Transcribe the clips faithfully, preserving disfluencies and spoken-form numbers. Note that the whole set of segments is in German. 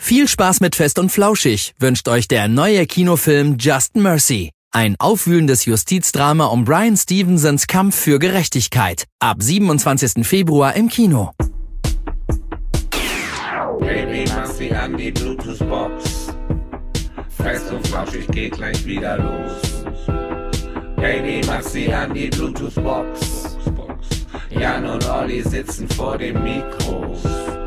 Viel Spaß mit Fest und Flauschig wünscht euch der neue Kinofilm Just Mercy. Ein aufwühlendes Justizdrama um Bryan Stevensons Kampf für Gerechtigkeit. Ab siebenundzwanzigsten Februar im Kino. Baby, mach sie an die Bluetooth-Box. Fest und Flauschig geht gleich wieder los. Baby, mach sie an die Bluetooth-Box. Jan und Olli sitzen vor dem Mikro.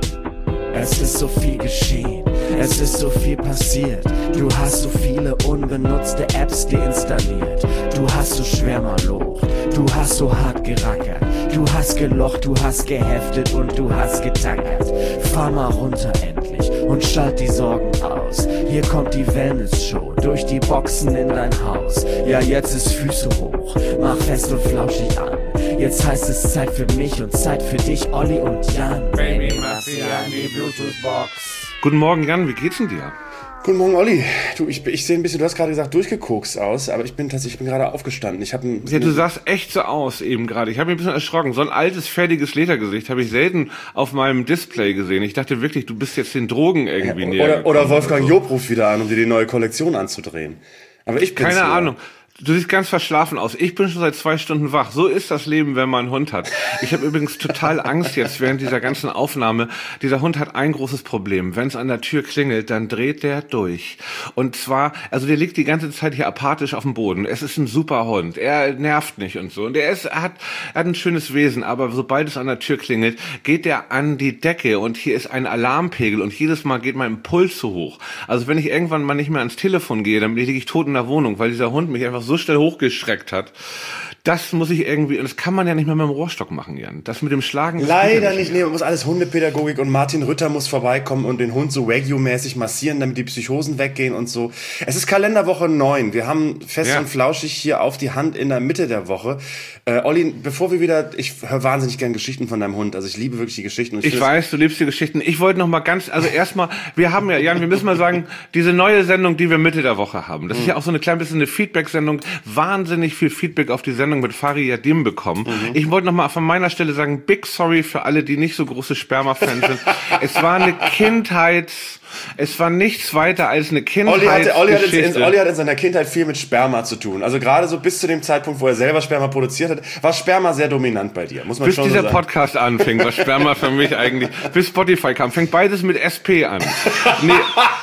Es ist so viel geschehen, es ist so viel passiert. Du hast so viele unbenutzte Apps deinstalliert. Du hast so schwer mal locht, du hast so hart gerackert. Du hast gelocht, du hast geheftet und du hast getackert. Fahr mal runter endlich und schalt die Sorgen aus. Hier kommt die Wellness-Show durch die Boxen in dein Haus. Ja, jetzt ist Füße hoch, mach Fest und Flauschig an. Jetzt heißt es Zeit für mich und Zeit für dich, Olli und Jan. Baby, mach sie an die Bluetooth-Box. Guten Morgen, Jan, wie geht's denn dir? Guten Morgen, Olli. Du, ich, ich sehe ein bisschen, du hast gerade gesagt, durchgekokst aus, aber ich bin tatsächlich, ich bin gerade aufgestanden. Ich hab ein, ja, du sahst echt so aus eben gerade. Ich habe mich ein bisschen erschrocken. So ein altes, fertiges Ledergesicht habe ich selten auf meinem Display gesehen. Ich dachte wirklich, du bist jetzt den Drogen irgendwie ja, näher oder, gekommen. Oder Wolfgang Job ruft wieder an, um dir die neue Kollektion anzudrehen. Aber ich bin's Keine hier. Ahnung. Du siehst ganz verschlafen aus. Ich bin schon seit zwei Stunden wach. So ist das Leben, wenn man einen Hund hat. Ich habe übrigens total Angst jetzt während dieser ganzen Aufnahme. Dieser Hund hat ein großes Problem. Wenn es an der Tür klingelt, dann dreht der durch. Und zwar, also der liegt die ganze Zeit hier apathisch auf dem Boden. Es ist ein super Hund. Er nervt nicht und so. Und er ist, er hat, er hat ein schönes Wesen. Aber sobald es an der Tür klingelt, geht er an die Decke. Und hier ist ein Alarmpegel. Und jedes Mal geht mein Puls so hoch. Also wenn ich irgendwann mal nicht mehr ans Telefon gehe, dann liege ich tot in der Wohnung, weil dieser Hund mich einfach so schnell hochgeschreckt hat. Das muss ich irgendwie, und das kann man ja nicht mehr mit dem Rohrstock machen, Jan. Das mit dem Schlagen. Leider nicht, nee, man muss alles Hundepädagogik und Martin Rütter muss vorbeikommen und den Hund so Wagyu-mäßig massieren, damit die Psychosen weggehen und so. Es ist Kalenderwoche neun. Wir haben Fest ja. und Flauschig hier auf die Hand in der Mitte der Woche. Äh, Olli, bevor wir wieder, ich höre wahnsinnig gern Geschichten von deinem Hund. Also ich liebe wirklich die Geschichten. Und ich ich weiß, du liebst die Geschichten. Ich wollte noch mal ganz, also erstmal, wir haben ja, Jan, wir müssen mal sagen, diese neue Sendung, die wir Mitte der Woche haben, das mhm. ist ja auch so eine klein bisschen eine Feedback-Sendung. Wahnsinnig viel Feedback auf die Sendung mit Fari Yadim bekommen. Mhm. Ich wollte noch mal von meiner Stelle sagen, big sorry für alle, die nicht so große Sperma-Fans sind. Es war eine Kindheit... Es war nichts weiter als eine Kindheit. Olli, hatte, Olli, hat in, Olli hat in seiner Kindheit viel mit Sperma zu tun. Also gerade so bis zu dem Zeitpunkt, wo er selber Sperma produziert hat, war Sperma sehr dominant bei dir. Muss man bis schon so dieser sagen. Podcast anfing, war Sperma für mich eigentlich, bis Spotify kam, fängt beides mit S P an. Nee.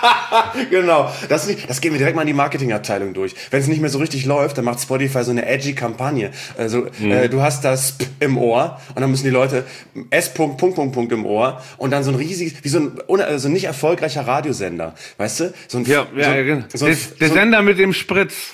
Genau. Das, nicht, das gehen wir direkt mal in die Marketingabteilung durch. Wenn es nicht mehr so richtig läuft, dann macht Spotify so eine edgy Kampagne. Also mhm. äh, du hast das P im Ohr und dann müssen die Leute S Punkt Punkt Punkt Punkt im Ohr und dann so ein riesiges, wie so ein also nicht erfolgreicher Radiosender, weißt du? So ein, ja, ja, so, ja, genau. So der, ein, der so Sender mit dem Spritz.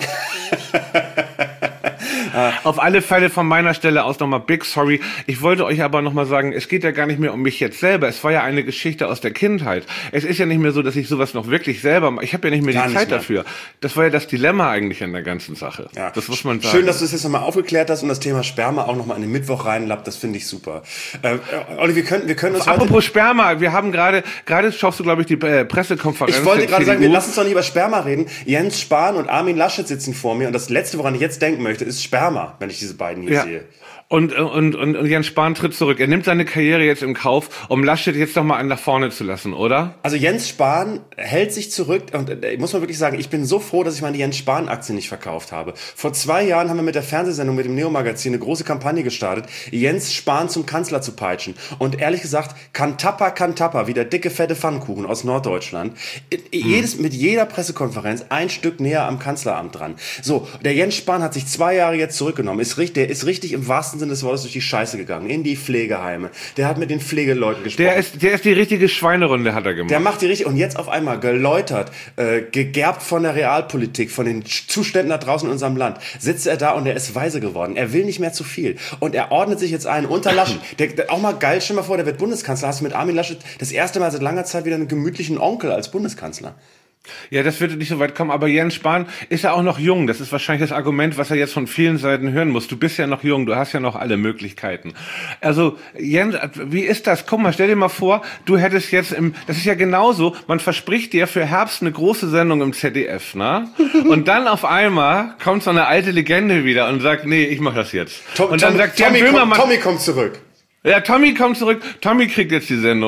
Auf alle Fälle von meiner Stelle aus nochmal big sorry. Ich wollte euch aber nochmal sagen, es geht ja gar nicht mehr um mich jetzt selber. Es war ja eine Geschichte aus der Kindheit. Es ist ja nicht mehr so, dass ich sowas noch wirklich selber mache. Ich habe ja nicht mehr gar die Zeit mehr dafür. Das war ja das Dilemma eigentlich an der ganzen Sache. Ja. Das muss man sagen. Schön, dass du das jetzt nochmal aufgeklärt hast und das Thema Sperma auch nochmal in den Mittwoch reinlappt. Das finde ich super. Äh, Olli, wir können, wir können uns Apropos heute... Sperma, wir haben gerade, gerade schaust du, glaube ich, die äh, Pressekonferenz. Ich wollte gerade sagen, wir lassen uns doch nicht über Sperma reden. Jens Spahn und Armin Laschet sitzen vor mir und das Letzte, woran ich jetzt denken möchte, ist Sperma, wenn ich diese beiden hier ja. sehe. Und, und, und, und Jens Spahn tritt zurück. Er nimmt seine Karriere jetzt im Kauf, um Laschet jetzt noch mal nach vorne zu lassen, oder? Also Jens Spahn hält sich zurück und äh, muss man wirklich sagen, ich bin so froh, dass ich meine Jens Spahn-Aktie nicht verkauft habe. Vor zwei Jahren haben wir mit der Fernsehsendung, mit dem Neo-Magazin eine große Kampagne gestartet, Jens Spahn zum Kanzler zu peitschen. Und ehrlich gesagt, Kantapper, Kantapper, wie der dicke, fette Pfannkuchen aus Norddeutschland, hm. jedes, mit jeder Pressekonferenz ein Stück näher am Kanzleramt dran. So, der Jens Spahn hat sich zwei Jahre jetzt zurückgenommen, ist richtig, der ist richtig im wahrsten Sinne des Wortes durch die Scheiße gegangen, in die Pflegeheime. Der hat mit den Pflegeleuten gesprochen. Der ist, der ist die richtige Schweinerunde, hat er gemacht. Der macht die richtig, und jetzt auf einmal geläutert, äh, gegerbt von der Realpolitik, von den Zuständen da draußen in unserem Land, sitzt er da und er ist weise geworden. Er will nicht mehr zu viel. Und er ordnet sich jetzt ein unter Laschet. Der, der, auch mal geil, stell mal vor, der wird Bundeskanzler. Hast du mit Armin Laschet das erste Mal seit langer Zeit wieder einen gemütlichen Onkel als Bundeskanzler. Ja, das wird nicht so weit kommen, aber Jens Spahn ist ja auch noch jung. Das ist wahrscheinlich das Argument, was er jetzt von vielen Seiten hören muss. Du bist ja noch jung, du hast ja noch alle Möglichkeiten. Also, Jens, wie ist das? Guck mal, stell dir mal vor, du hättest jetzt im, das ist ja genauso, man verspricht dir für Herbst eine große Sendung im Z D F, ne? Und dann auf einmal kommt so eine alte Legende wieder und sagt, nee, ich mach das jetzt. Tom, und dann Tom, sagt Tommy, Jan Böhmermann, kommt, Tommy kommt zurück. Ja, Tommy kommt zurück, Tommy kriegt jetzt die Sendung.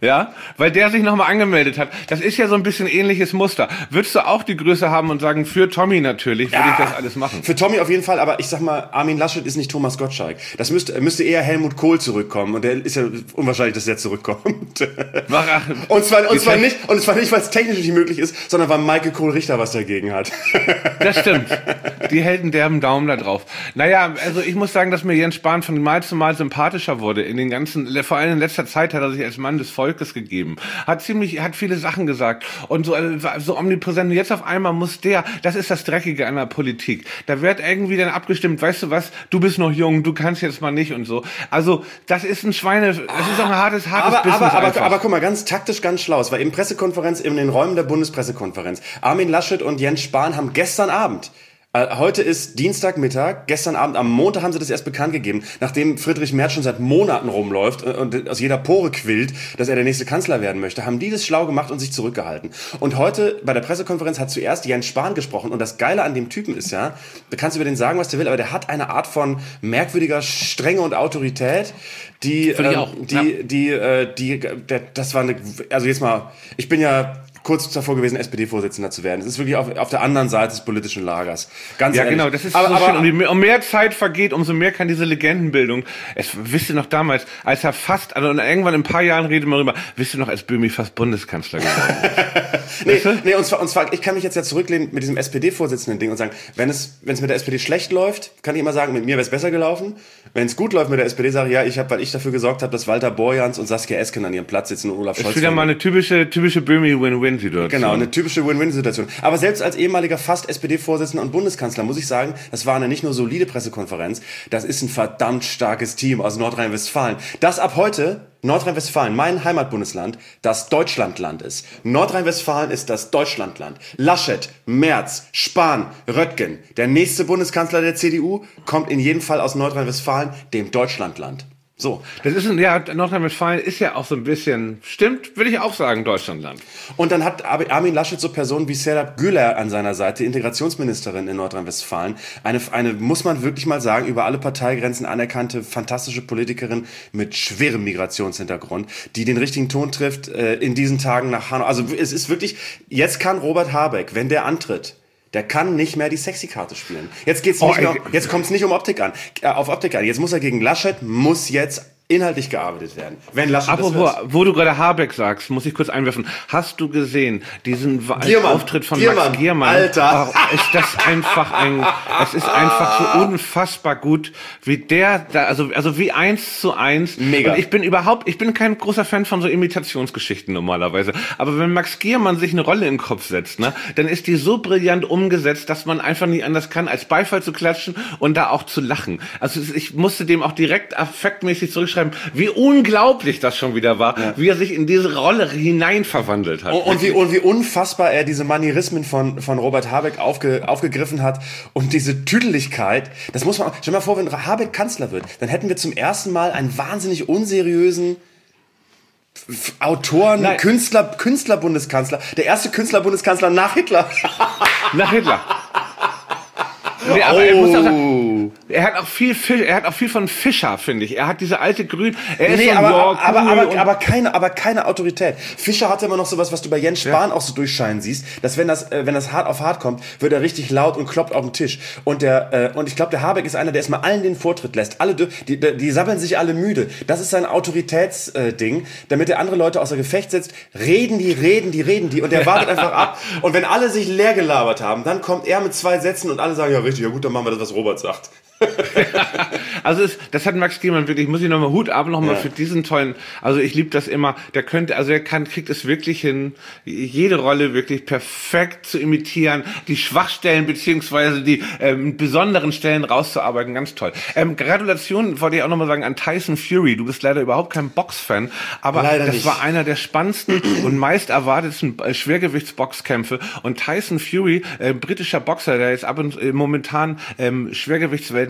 Ja, weil der sich nochmal angemeldet hat. Das ist ja so ein bisschen ähnliches Muster. Würdest du auch die Größe haben und sagen, für Tommy natürlich würde Ja, ich das alles machen? Für Tommy auf jeden Fall, aber ich sag mal, Armin Laschet ist nicht Thomas Gottschalk. Das müsste, müsste eher Helmut Kohl zurückkommen und der ist ja unwahrscheinlich, dass der zurückkommt. Ach, und zwar, und zwar nicht, und zwar nicht, weil es technisch nicht möglich ist, sondern weil Michael Kohl-Richter was dagegen hat. Das stimmt. Die hält einen derben Daumen da drauf. Naja, also ich muss sagen, dass mir Jens Spahn von Mal zu Mal sympathischer wurde. In den ganzen, vor allem in letzter Zeit hat er sich als Mann des Volkes gegeben. Hat ziemlich, hat viele Sachen gesagt und so, so omnipräsent. Und jetzt auf einmal muss der, das ist das Dreckige an der Politik. Da wird irgendwie dann abgestimmt, weißt du was, du bist noch jung, du kannst jetzt mal nicht und so. Also, das ist ein Schweine, das ist auch ein hartes, hartes aber, Business aber, aber, einfach. aber guck mal, ganz taktisch, ganz schlau. Es war eben Pressekonferenz in den Räumen der Bundespressekonferenz. Armin Laschet und Jens Spahn haben gestern Abend Heute ist Dienstagmittag, gestern Abend, am Montag haben sie das erst bekannt gegeben, nachdem Friedrich Merz schon seit Monaten rumläuft und aus jeder Pore quillt, dass er der nächste Kanzler werden möchte, haben die das schlau gemacht und sich zurückgehalten. Und heute bei der Pressekonferenz hat zuerst Jens Spahn gesprochen und das Geile an dem Typen ist ja, du kannst über den sagen, was du willst, aber der hat eine Art von merkwürdiger Strenge und Autorität, die, Finde ich ähm, auch. die, Ja. die, die, äh, die, der, das war eine, also jetzt mal, ich bin ja kurz davor gewesen, S P D-Vorsitzender zu werden. Es ist wirklich auf, auf der anderen Seite des politischen Lagers. Ganz Ja, ehrlich. genau, das ist aber, so aber, schön. Und je mehr, um mehr Zeit vergeht, umso mehr kann diese Legendenbildung. Es, wisst ihr noch damals, als er fast, also irgendwann in ein paar Jahren reden wir darüber, wisst ihr noch, als Böhmi fast Bundeskanzler geworden ist? nee, nee, und zwar, und zwar, ich kann mich jetzt ja zurücklehnen mit diesem S P D-Vorsitzenden-Ding und sagen, wenn es, wenn es mit der S P D schlecht läuft, kann ich immer sagen, mit mir wäre es besser gelaufen. Wenn es gut läuft mit der S P D, sage ich, ja, ich habe, weil ich dafür gesorgt habe, dass Walter Borjans und Saskia Esken an ihrem Platz sitzen und Olaf Scholz. Das ist wieder mal eine typische, typische Böhmi-Win-Win-Situation. Genau, eine typische Win-Win-Situation. Aber selbst als ehemaliger fast S P D-Vorsitzender und Bundeskanzler muss ich sagen, das war eine nicht nur solide Pressekonferenz, das ist ein verdammt starkes Team aus Nordrhein-Westfalen. Das ab heute Nordrhein-Westfalen, mein Heimatbundesland, das Deutschlandland ist. Nordrhein-Westfalen ist das Deutschlandland. Laschet, Merz, Spahn, Röttgen, der nächste Bundeskanzler der C D U, kommt in jedem Fall aus Nordrhein-Westfalen, dem Deutschlandland. So. Das ist ein, ja, Nordrhein-Westfalen ist ja auch so ein bisschen, stimmt, würde ich auch sagen, Deutschlandland. Und dann hat Armin Laschet so Personen wie Serap Güler an seiner Seite, Integrationsministerin in Nordrhein-Westfalen. Eine, eine, muss man wirklich mal sagen, über alle Parteigrenzen anerkannte, fantastische Politikerin mit schwerem Migrationshintergrund, die den richtigen Ton trifft, äh, in diesen Tagen nach Hanau. Also es ist wirklich, jetzt kann Robert Habeck, wenn der antritt, der kann nicht mehr die Sexy-Karte spielen. Jetzt geht's nicht Oh, mehr, jetzt kommt's nicht um Optik an, äh, auf Optik an. Jetzt muss er gegen Laschet, muss jetzt inhaltlich gearbeitet werden. Wenn Laschet Apropos, das wird. wo du gerade Habeck sagst, muss ich kurz einwerfen. Hast du gesehen, diesen Giermann. Auftritt von Giermann. Max Giermann? Alter. Oh, ist das einfach ein, es ist einfach so unfassbar gut, wie der da, also, also wie eins zu eins. Mega. Und ich bin überhaupt, ich bin kein großer Fan von so Imitationsgeschichten normalerweise. Aber wenn Max Giermann sich eine Rolle in den Kopf setzt, ne, dann ist die so brillant umgesetzt, dass man einfach nie anders kann, als Beifall zu klatschen und da auch zu lachen. Also ich musste dem auch direkt affektmäßig zurückschreiben, wie unglaublich das schon wieder war, ja. Wie er sich in diese Rolle hinein verwandelt hat. Und, und, wie, und wie unfassbar er diese Manierismen von, von Robert Habeck aufge, aufgegriffen hat und diese Tüdeligkeit, das muss man, stell dir mal vor, wenn Habeck Kanzler wird, dann hätten wir zum ersten Mal einen wahnsinnig unseriösen F- Autoren, Nein. Künstler, Künstler-Bundeskanzler, der erste Künstler-Bundeskanzler nach Hitler. Nach Hitler. Nee, aber oh. er, muss auch, er hat auch viel, Fisch, er hat auch viel von Fischer, finde ich. Er hat diese alte Grün. Er ist Nee, so, aber, ja, aber, aber, cool aber, und- aber, keine, aber keine Autorität. Fischer hatte immer noch sowas, was du bei Jens Spahn ja. auch so durchscheinen siehst, dass wenn das, äh, wenn das hart auf hart kommt, wird er richtig laut und kloppt auf den Tisch. Und der, äh, und ich glaube, der Habeck ist einer, der erstmal allen den Vortritt lässt. Alle, die, die, die sabbeln sich alle müde. Das ist sein Autoritätsding, äh, damit er andere Leute außer Gefecht setzt. Reden die, reden die, reden die. Und der wartet einfach ab. Und wenn alle sich leer gelabert haben, dann kommt er mit zwei Sätzen und alle sagen, ja richtig, ja gut, dann machen wir das, was Robert sagt. Also es, das hat Max Giermann wirklich, muss ich nochmal Hut ab nochmal Ja. für diesen tollen, also ich liebe das immer, der könnte, also er kann, kriegt es wirklich hin, jede Rolle wirklich perfekt zu imitieren, die Schwachstellen beziehungsweise die ähm, besonderen Stellen rauszuarbeiten, ganz toll. Ähm, Gratulation wollte ich auch nochmal sagen an Tyson Fury, du bist leider überhaupt kein Boxfan, aber Leider das nicht. war einer der spannendsten und meist erwartetsten äh, Schwergewichtsboxkämpfe und Tyson Fury, äh, britischer Boxer, der jetzt ab und äh, momentan ähm, Schwergewichtswelt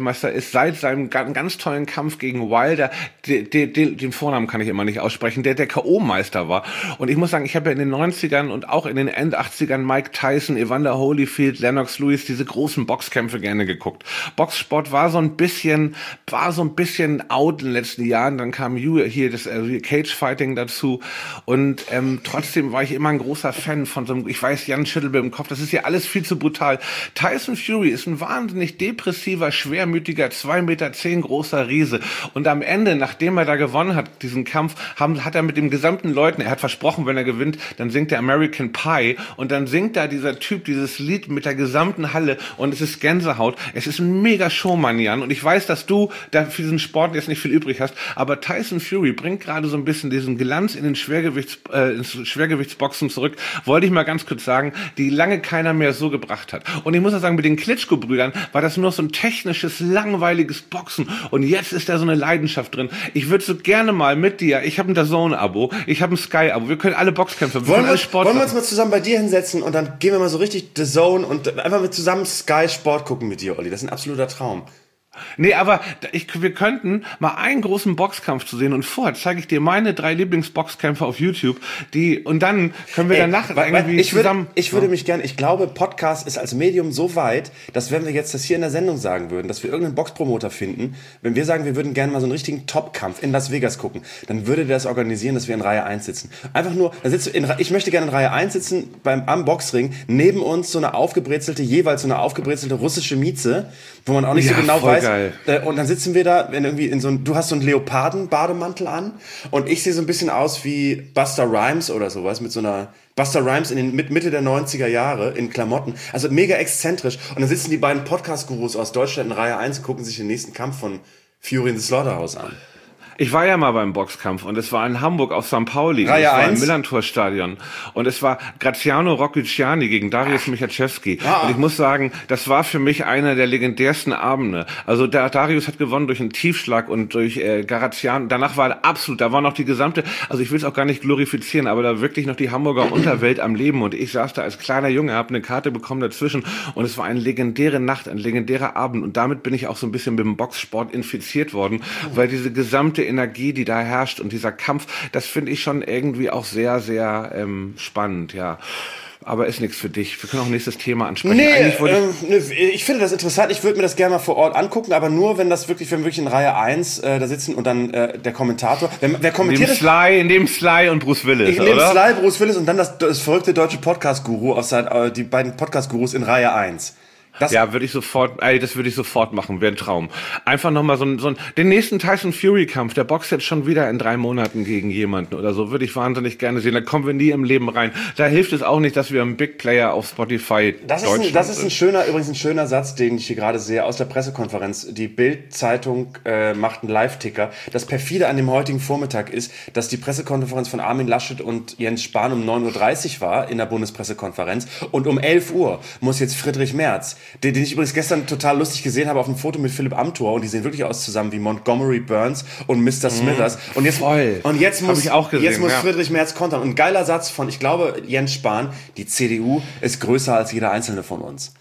Vize-Weltmeister ist, seit seinem ganz tollen Kampf gegen Wilder, de, de, de, den Vornamen kann ich immer nicht aussprechen, der der K O-Meister war. Und ich muss sagen, ich habe ja in den neunzigern und auch in den End-achtzigern Mike Tyson, Evander Holyfield, Lennox Lewis, diese großen Boxkämpfe gerne geguckt. Boxsport war so ein bisschen, war so ein bisschen out in den letzten Jahren. Dann kam hier das äh, Cage-Fighting dazu. Und ähm, trotzdem war ich immer ein großer Fan von so einem, ich weiß, Jan Schüttelbe im Kopf, das ist ja alles viel zu brutal. Tyson Fury ist ein wahnsinnig depressiver, schwermütiger, zwei Meter zehn großer Riese. Und am Ende, nachdem er da gewonnen hat, diesen Kampf, haben, hat er mit dem gesamten Leuten, er hat versprochen, wenn er gewinnt, dann singt er American Pie. Und dann singt da dieser Typ dieses Lied mit der gesamten Halle und es ist Gänsehaut. Es ist ein mega Showman, Jan. Und ich weiß, dass du da für diesen Sport jetzt nicht viel übrig hast, aber Tyson Fury bringt gerade so ein bisschen diesen Glanz in den Schwergewichts, äh, ins Schwergewichtsboxen zurück. Wollte ich mal ganz kurz sagen, die lange keiner mehr so gebracht hat. Und ich muss auch sagen, mit den Klitschko-Brüdern war das nur noch so ein technisches, langweiliges Boxen. Und jetzt ist da so eine Leidenschaft drin. Ich würde so gerne mal mit dir, ich habe ein D A Z N-Abo, ich habe ein Sky-Abo, wir können alle Boxkämpfe, wir wollen, alle wir, Sport wollen wir uns mal zusammen bei dir hinsetzen und dann gehen wir mal so richtig D A Z N und einfach mit zusammen Sky Sport gucken mit dir, Olli. Das ist ein absoluter Traum. Nee, aber ich, wir könnten mal einen großen Boxkampf zu sehen und vorher zeige ich dir meine drei Lieblingsboxkämpfe auf YouTube, die, und dann können wir Ey, danach weil, irgendwie ich würde, zusammen... Ich würde mich gerne, ich glaube, Podcast ist als Medium so weit, dass wenn wir jetzt das hier in der Sendung sagen würden, dass wir irgendeinen Boxpromoter finden, wenn wir sagen, wir würden gerne mal so einen richtigen Top-Kampf in Las Vegas gucken, dann würde der das organisieren, dass wir in Reihe eins sitzen. Einfach nur, da sitzt, in, ich möchte gerne in Reihe eins sitzen, beim, am Boxring, neben uns so eine aufgebrezelte, jeweils so eine aufgebrezelte russische Mieze, wo man auch nicht ja, so genau weiß. Geil. Und dann sitzen wir da, wenn irgendwie in so ein, du hast so einen Leoparden-Bademantel an und ich sehe so ein bisschen aus wie Busta Rhymes oder sowas mit so einer Busta Rhymes in den mit Mitte der neunziger Jahre in Klamotten. Also mega exzentrisch. Und dann sitzen die beiden Podcast-Gurus aus Deutschland in Reihe eins und gucken sich den nächsten Kampf von Fury in the Slaughterhouse an. Ich war ja mal beim Boxkampf und es war in Hamburg auf Sankt Pauli. Reihe es war eins? im Millantor-Stadion. Und es war Graziano Rocchiciani gegen Dariusz Michalczewski. Ah. Und ich muss sagen, das war für mich einer der legendärsten Abende. Also der Dariusz hat gewonnen durch einen Tiefschlag und durch äh, Graziano. Danach war er absolut, da war noch die gesamte, also ich will es auch gar nicht glorifizieren, aber da wirklich noch die Hamburger Unterwelt am Leben. Und ich saß da als kleiner Junge, habe eine Karte bekommen dazwischen. Und es war eine legendäre Nacht, ein legendärer Abend. Und damit bin ich auch so ein bisschen mit dem Boxsport infiziert worden, weil diese gesamte Energie, die da herrscht und dieser Kampf, das finde ich schon irgendwie auch sehr, sehr ähm, spannend, ja. Aber ist nichts für dich. Wir können auch nächstes Thema ansprechen. Nee, ich, äh, ich finde das interessant. Ich würde mir das gerne mal vor Ort angucken, aber nur, wenn das wirklich, wenn wir wirklich in Reihe eins äh, da sitzen und dann äh, der Kommentator, wer, wer kommentiert in dem Sly, in dem Sly und Bruce Willis, in dem oder? Sly, Bruce Willis und dann das, das verrückte deutsche Podcast-Guru, aus äh, die beiden Podcast-Gurus in Reihe eins. Das ja, würde ich sofort, ey, das würde ich sofort machen, wäre ein Traum. Einfach nochmal so ein, so ein, den nächsten Tyson Fury Kampf, der boxt jetzt schon wieder in drei Monaten gegen jemanden oder so, würde ich wahnsinnig gerne sehen. Da kommen wir nie im Leben rein. Da hilft es auch nicht, dass wir ein Big Player auf Spotify das ist ein, das ist ein schöner, übrigens ein schöner Satz, den ich hier gerade sehe aus der Pressekonferenz. Die Bild-Zeitung äh, macht einen Live-Ticker. Das perfide an dem heutigen Vormittag ist, dass die Pressekonferenz von Armin Laschet und Jens Spahn um neun Uhr dreißig war in der Bundespressekonferenz und um elf Uhr muss jetzt Friedrich Merz, Den, den ich übrigens gestern total lustig gesehen habe auf einem Foto mit Philipp Amthor und die sehen wirklich aus zusammen wie Montgomery Burns und Mister Smithers. Und jetzt, Voll. und jetzt muss, ich auch gesehen, jetzt muss ja. Friedrich Merz kontern. Und ein geiler Satz von, ich glaube, Jens Spahn, die C D U ist größer als jeder einzelne von uns.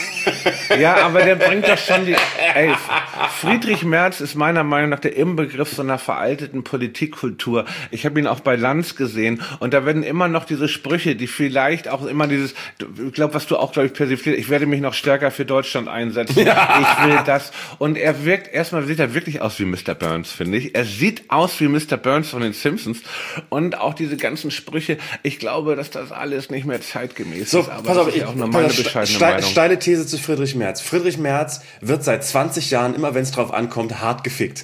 Ja, aber der bringt doch schon die... Ey, Friedrich Merz ist meiner Meinung nach der Inbegriff so einer veralteten Politikkultur. Ich habe ihn auch bei Lanz gesehen und da werden immer noch diese Sprüche, die vielleicht auch immer dieses... Ich glaube, was du auch, glaube ich, persifliert, ich werde mich noch stärker für Deutschland einsetzen. Ja. Ich will das. Und er wirkt, erstmal sieht er wirklich aus wie Mister Burns, finde ich. Er sieht aus wie Mister Burns von den Simpsons. Und auch diese ganzen Sprüche, ich glaube, dass das alles nicht mehr zeitgemäß so, ist. Aber pass das auf, ist ich, ja auch nur meine pass auf, bescheidene ste Meinung. Steile These zu Friedrich Merz. Friedrich Merz wird seit zwanzig Jahren, immer wenn es drauf ankommt, hart gefickt.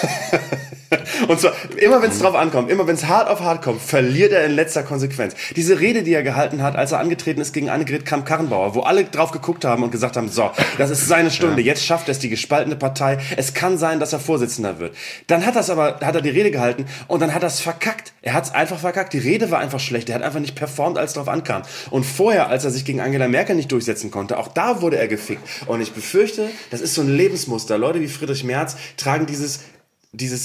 Und zwar, immer wenn es drauf ankommt, immer wenn es hart auf hart kommt, verliert er in letzter Konsequenz. Diese Rede, die er gehalten hat, als er angetreten ist gegen Annegret Kramp-Karrenbauer, wo alle drauf geguckt haben und gesagt haben, so, das ist seine Stunde, ja. Jetzt schafft er es, die gespaltene Partei, es kann sein, dass er Vorsitzender wird. Dann hat das aber, hat er die Rede gehalten und dann hat er es verkackt. Er hat es einfach verkackt. Die Rede war einfach schlecht. Er hat einfach nicht performt, als es drauf ankam. Und vorher, als er sich gegen Angela Merkel nicht durchsetzen konnte, auch da wurde er gefickt. Und ich befürchte, das ist so ein Lebensmuster. Leute wie Friedrich Merz tragen dieses, dieses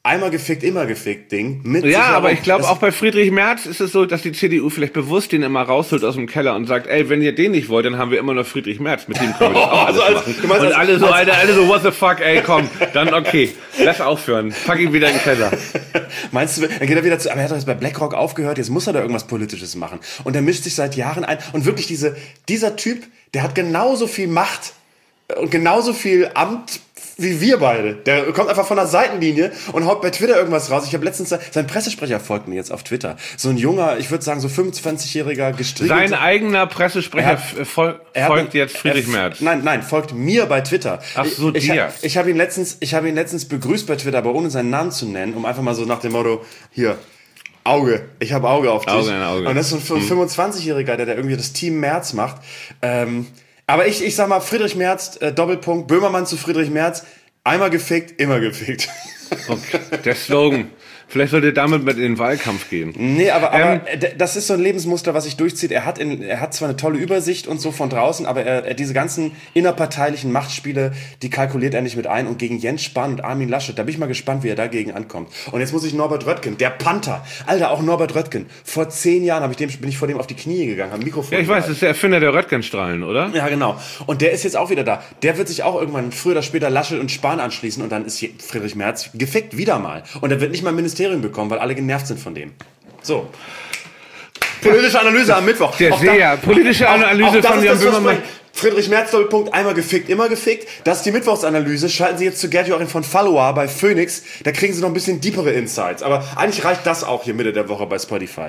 einmal gefickt, immer gefickt Ding. Mit ja, Sicherheit. aber ich glaube, auch bei Friedrich Merz ist es so, dass die C D U vielleicht bewusst den immer rausholt aus dem Keller und sagt, ey, wenn ihr den nicht wollt, dann haben wir immer noch Friedrich Merz, mit dem können wir das auch alles also als, machen. du meinst, und als, alle so, als, alle, alle so, what the fuck, ey, komm, dann okay, lass aufhören, pack ihn wieder in den Keller. Meinst du, dann geht er wieder zu, aber er hat doch jetzt bei BlackRock aufgehört, jetzt muss er da irgendwas Politisches machen. Und er mischt sich seit Jahren ein. Und wirklich diese, dieser Typ, der hat genauso viel Macht und genauso viel Amt wie wir beide. Der kommt einfach von der Seitenlinie und haut bei Twitter irgendwas raus. Ich habe letztens, sein Pressesprecher folgt mir jetzt auf Twitter. So ein junger, ich würde sagen so fünfundzwanzigjähriger gestriegelter. Sein eigener Pressesprecher hat, fol- folgt jetzt Friedrich er, Merz. Nein, nein, folgt mir bei Twitter. Ach so, ich, dir. Ich, ich habe ihn letztens, ich habe ihn letztens begrüßt bei Twitter, aber ohne seinen Namen zu nennen, um einfach mal so nach dem Motto, hier, Auge, ich habe Auge auf dich. Auge in Auge. Und das ist so ein hm. fünfundzwanzigjähriger, der da irgendwie das Team Merz macht. Ähm, aber ich, ich sag mal, Friedrich Merz, äh, Doppelpunkt, Böhmermann zu Friedrich Merz, einmal gefickt, immer gefickt. Okay. Der Slogan. Vielleicht sollte er damit mit in den Wahlkampf gehen. Nee, aber, aber ähm, das ist so ein Lebensmuster, was sich durchzieht. Er hat, in, er hat zwar eine tolle Übersicht und so von draußen, aber er, er, diese ganzen innerparteilichen Machtspiele, die kalkuliert er nicht mit ein. Und gegen Jens Spahn und Armin Laschet, da bin ich mal gespannt, wie er dagegen ankommt. Und jetzt muss ich Norbert Röttgen, der Panther. Alter, auch Norbert Röttgen. Vor zehn Jahren hab ich dem, bin ich vor dem auf die Knie gegangen, habe ein Mikrofon. Ja, ich weiß, das ist der Erfinder der Röttgenstrahlen, oder? Ja, genau. Und der ist jetzt auch wieder da. Der wird sich auch irgendwann früher oder später Laschet und Spahn anschließen und dann ist hier Friedrich Merz gefickt, wieder mal. Und er wird nicht mal ein Ministerium bekommen, weil alle genervt sind von dem. So. Politische Analyse am Mittwoch. Der Auch Seher. da, Politische auch, Analyse auch das von ist Jan das Böhmermann. Friedrich Merz, Doppelpunkt, einmal gefickt, immer gefickt. Das ist die Mittwochsanalyse. Schalten Sie jetzt zu Gerd Joachim von Follower bei Phoenix. Da kriegen Sie noch ein bisschen deepere Insights. Aber eigentlich reicht das auch hier Mitte der Woche bei Spotify.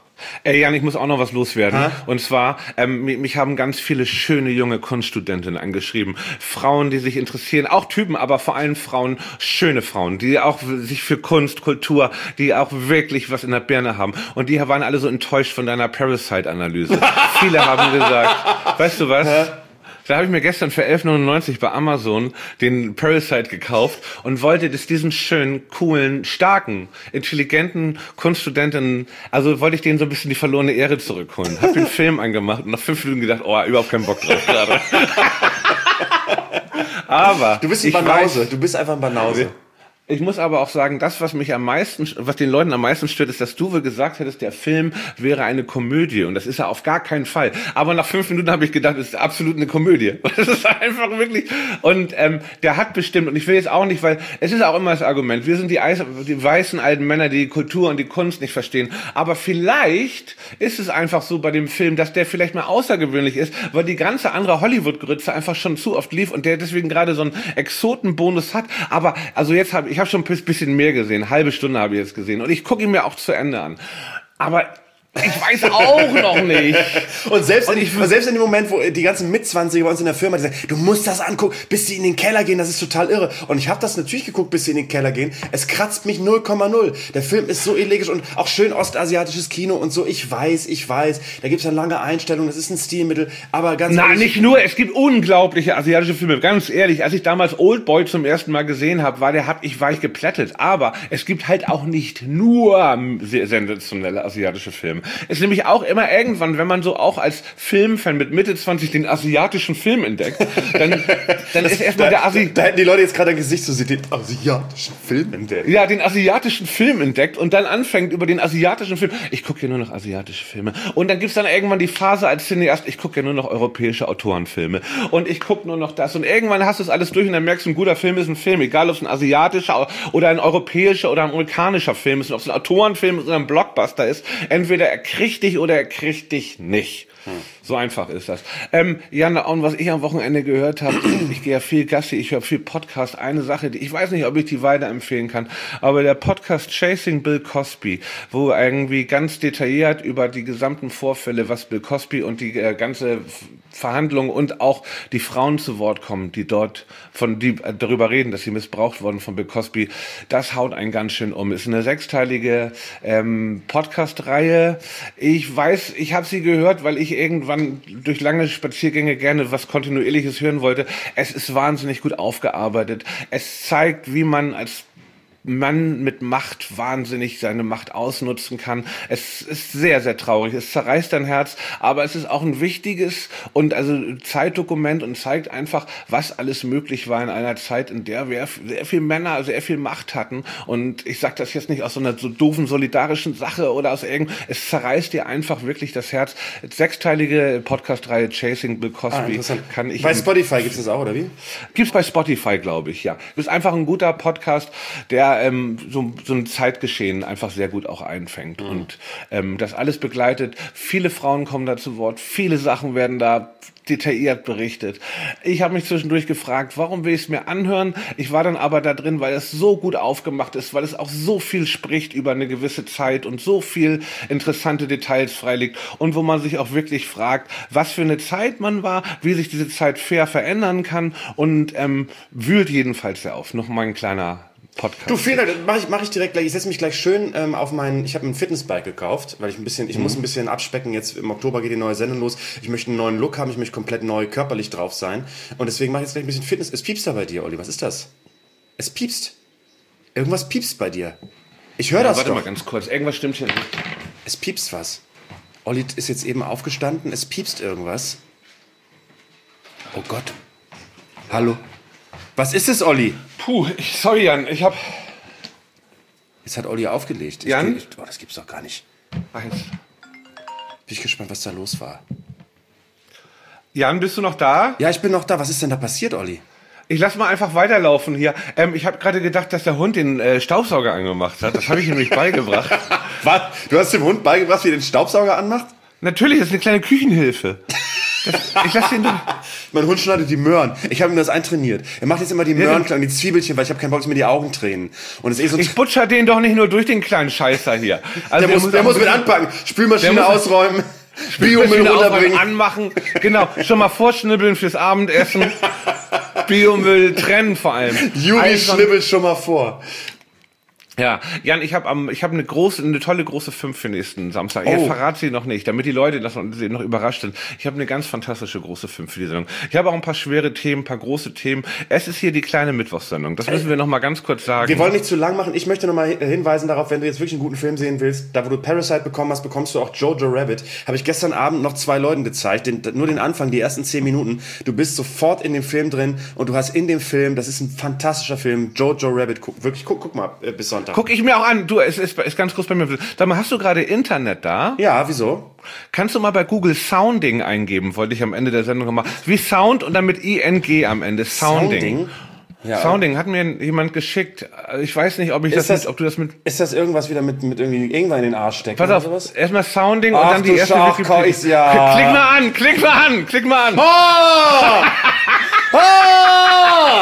Ey, Jan, ich muss auch noch was loswerden. Ha? Und zwar, ähm, mich haben ganz viele schöne junge Kunststudentinnen angeschrieben. Frauen, die sich interessieren, auch Typen, aber vor allem Frauen, schöne Frauen, die auch sich für Kunst, Kultur, die auch wirklich was in der Birne haben. Und die waren alle so enttäuscht von deiner Parasite-Analyse. Viele haben gesagt, weißt du was? Ha? Da habe ich mir gestern für elf neunundneunzig bei Amazon den Parasite gekauft und wollte das diesen schönen, coolen, starken, intelligenten Kunststudenten, also wollte ich denen so ein bisschen die verlorene Ehre zurückholen. Hab den Film angemacht und nach fünf Minuten gedacht, oh, überhaupt keinen Bock drauf gerade. Aber du bist ein Banause, du bist einfach ein Banause. Ich muss aber auch sagen, das, was mich am meisten, was den Leuten am meisten stört, ist, dass du wohl gesagt hättest, der Film wäre eine Komödie. Und das ist er auf gar keinen Fall. Aber nach fünf Minuten habe ich gedacht, es ist absolut eine Komödie. Das ist einfach wirklich, und ähm, der hat bestimmt, und ich will jetzt auch nicht, weil es ist auch immer das Argument, wir sind die, Eis, die weißen alten Männer, die die Kultur und die Kunst nicht verstehen. Aber vielleicht ist es einfach so bei dem Film, dass der vielleicht mal außergewöhnlich ist, weil die ganze andere Hollywood-Grütze einfach schon zu oft lief und der deswegen gerade so einen Exotenbonus hat. Aber, also jetzt habe ich Ich habe schon ein bisschen mehr gesehen, eine halbe Stunde habe ich jetzt gesehen und ich gucke ihn mir auch zu Ende an. Aber ich weiß auch noch nicht. Und selbst, und in, ich, selbst in dem Moment, wo die ganzen Mitzwanziger bei uns in der Firma, die sagen, du musst das angucken, bis sie in den Keller gehen, das ist total irre. Und ich habe das natürlich geguckt, bis sie in den Keller gehen. Es kratzt mich null Komma null. Der Film ist so elegisch und auch schön ostasiatisches Kino und so. Ich weiß, ich weiß, da gibt's eine lange Einstellung, das ist ein Stilmittel, aber ganz Nein, ehrlich, nicht nur, es gibt unglaubliche asiatische Filme. Ganz ehrlich, als ich damals Oldboy zum ersten Mal gesehen habe, war der, hab ich, war ich geplättet. Aber es gibt halt auch nicht nur sensationelle asiatische Filme. Es ist nämlich auch immer irgendwann, wenn man so auch als Filmfan mit Mitte zwanzig den asiatischen Film entdeckt, dann, dann ist erstmal der Asi... Da hätten die Leute jetzt gerade ein Gesicht zu sehen, den asiatischen Film entdeckt. Ja, den asiatischen Film entdeckt und dann anfängt über den asiatischen Film. Ich gucke ja nur noch asiatische Filme. Und dann gibt's dann irgendwann die Phase als Cineast, ich gucke ja nur noch europäische Autorenfilme. Und ich gucke nur noch das. Und irgendwann hast du es alles durch und dann merkst du, ein guter Film ist ein Film. Egal, ob es ein asiatischer oder ein europäischer oder ein amerikanischer Film ist. Ob es ein Autorenfilm ist oder ein Blockbuster ist. Entweder er kriegt dich oder er kriegt dich nicht. Hm. So einfach ist das. Ähm, Jan, und was ich am Wochenende gehört habe, ich gehe ja viel Gassi, ich höre viel Podcast. Eine Sache, die ich weiß nicht, ob ich die weiterempfehlen kann, aber der Podcast Chasing Bill Cosby, wo irgendwie ganz detailliert über die gesamten Vorfälle, was Bill Cosby und die äh, ganze Verhandlungen und auch die Frauen zu Wort kommen, die dort von die äh, darüber reden, dass sie missbraucht wurden von Bill Cosby, das haut einen ganz schön um. Ist eine sechsteilige ähm, Podcast-Reihe. Ich weiß, ich habe sie gehört, weil ich irgendwann durch lange Spaziergänge gerne was Kontinuierliches hören wollte. Es ist wahnsinnig gut aufgearbeitet. Es zeigt, wie man als Mann mit Macht wahnsinnig seine Macht ausnutzen kann. Es ist sehr, sehr traurig. Es zerreißt dein Herz, aber es ist auch ein wichtiges und also Zeitdokument und zeigt einfach, was alles möglich war in einer Zeit, in der wir sehr viel Männer, sehr viel Macht hatten. Und ich sage das jetzt nicht aus so einer so doofen solidarischen Sache oder aus irgend. Es zerreißt dir einfach wirklich das Herz. Sechsteilige Podcast-Reihe Chasing Bill Cosby ah, kann ich. Bei Spotify gibt es das auch, oder wie? Gibt's bei Spotify, glaube ich, ja. Das ist einfach ein guter Podcast, der ähm, so, so ein Zeitgeschehen einfach sehr gut auch einfängt. Mhm. Und ähm, das alles begleitet. Viele Frauen kommen da zu Wort, viele Sachen werden da detailliert berichtet. Ich habe mich zwischendurch gefragt, warum will ich es mir anhören? Ich war dann aber da drin, weil es so gut aufgemacht ist, weil es auch so viel spricht über eine gewisse Zeit und so viel interessante Details freilegt und wo man sich auch wirklich fragt, was für eine Zeit man war, wie sich diese Zeit fair verändern kann und ähm, wühlt jedenfalls sehr auf. Noch mal ein kleiner Podcast. Du, vielen Dank, mach ich, mach ich direkt gleich. Ich setze mich gleich schön ähm, auf meinen, ich habe ein Fitnessbike gekauft, weil ich ein bisschen, ich mhm. muss ein bisschen abspecken. Jetzt im Oktober geht die neue Sendung los. Ich möchte einen neuen Look haben, ich möchte komplett neu körperlich drauf sein. Und deswegen mache ich jetzt gleich ein bisschen Fitness. Es piepst da bei dir, Olli. Was ist das? Es piepst. Irgendwas piepst bei dir. Ich höre ja, das warte doch. mal ganz kurz. Irgendwas stimmt hier nicht. Es piepst was. Olli ist jetzt eben aufgestanden. Es piepst irgendwas. Oh Gott. Hallo. Was ist es, Olli? Puh, ich, sorry, Jan, ich hab... Jetzt hat Olli aufgelegt. Ich Jan? Geh, oh, das gibt's doch gar nicht. Eins. Bin ich gespannt, was da los war. Jan, bist du noch da? Ja, ich bin noch da. Was ist denn da passiert, Olli? Ich lass mal einfach weiterlaufen hier. Ähm, ich habe gerade gedacht, dass der Hund den äh, Staubsauger angemacht hat. Das habe ich ihm nämlich beigebracht. Was? Du hast dem Hund beigebracht, wie er den Staubsauger anmacht? Natürlich, das ist eine kleine Küchenhilfe. Das, ich lass den doch... Mein Hund schneidet die Möhren. Ich habe ihm das eintrainiert. Er macht jetzt immer die Möhren klein, die Zwiebelchen, weil ich habe keinen Bock, dass mir die Augen tränen. Und es ist eh so ich butcher den doch nicht nur durch den kleinen Scheißer hier. Also der, der muss, muss, der muss mit anpacken, Spülmaschine ausräumen, Biomüll runterbringen. Anmachen, genau, schon mal vorschnibbeln fürs Abendessen. Biomüll trennen vor allem. Juli schnibbelt schon mal vor. Ja, Jan, ich habe am, ich habe eine große, eine tolle große fünf für nächsten Samstag. Oh. Ich verrate sie noch nicht, damit die Leute das noch, noch überrascht sind. Ich habe eine ganz fantastische große fünf für die Sendung. Ich habe auch ein paar schwere Themen, ein paar große Themen. Es ist hier die kleine Mittwochssendung. Das müssen wir noch mal ganz kurz sagen. Wir wollen nicht zu lang machen. Ich möchte noch mal hinweisen darauf, wenn du jetzt wirklich einen guten Film sehen willst, da wo du Parasite bekommen hast, bekommst du auch Jojo Rabbit. Habe ich gestern Abend noch zwei Leuten gezeigt, den, nur den Anfang, die ersten zehn Minuten. Du bist sofort in dem Film drin und du hast in dem Film, das ist ein fantastischer Film, Jojo Rabbit. Guck, wirklich, guck, guck mal äh, bis Sonntag. Guck ich mir auch an. Du, es ist, ist ganz kurz bei mir. Sag mal, hast du gerade Internet da? Ja, wieso? Kannst du mal bei Google Sounding eingeben? Wollte ich am Ende der Sendung machen. Wie Sound und dann mit I N G am Ende. Sounding. Sounding? Ja. Sounding hat mir jemand geschickt. Ich weiß nicht, ob ich das, das mit, ob du das mit. Ist das irgendwas wieder mit, mit irgendwie irgendwann in den Arsch stecken? Pass auf, sowas? Erstmal Sounding Ach, und dann die erste Schach, Wikipedia. Ja. Klick mal an, klick mal an, klick mal an. Oh! Oh!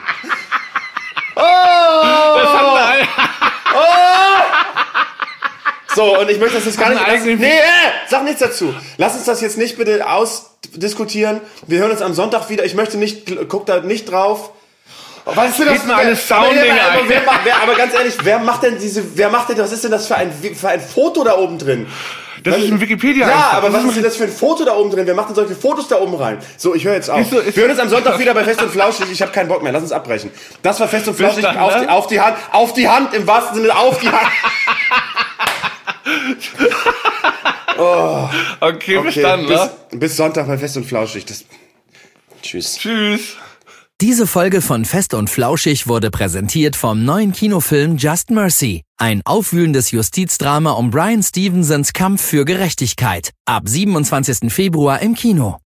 Oh! Das haben wir Oh! So, und ich möchte das jetzt gar nicht... Lass, nee, äh, sag nichts dazu. Lass uns das jetzt nicht bitte ausdiskutieren. Wir hören uns am Sonntag wieder. Ich möchte nicht... Guck da nicht drauf. Was ist denn das? Mal alles aber, Sounding aber, aber, wer, wer, aber ganz ehrlich, wer macht denn diese... Wer macht denn... Was ist denn das für ein, für ein Foto da oben drin? Das ist ein Wikipedia. Ja, aber was ist denn das für ein Foto da oben drin? Wer macht denn solche Fotos da oben rein? So, ich höre jetzt auf. So, wir hören uns am Sonntag wieder bei Fest und Flauschig. Ich habe keinen Bock mehr. Lass uns abbrechen. Das war Fest und Flauschig. Dann, auf, ne? die, auf die Hand. Auf die Hand. Im wahrsten Sinne auf die Hand. Oh. Okay, okay, bis dann, bis, ne? bis Sonntag bei Fest und Flauschig. Das, tschüss. Tschüss. Diese Folge von Fest und Flauschig wurde präsentiert vom neuen Kinofilm Just Mercy. Ein aufwühlendes Justizdrama um Bryan Stevensons Kampf für Gerechtigkeit. Ab siebenundzwanzigsten Februar im Kino.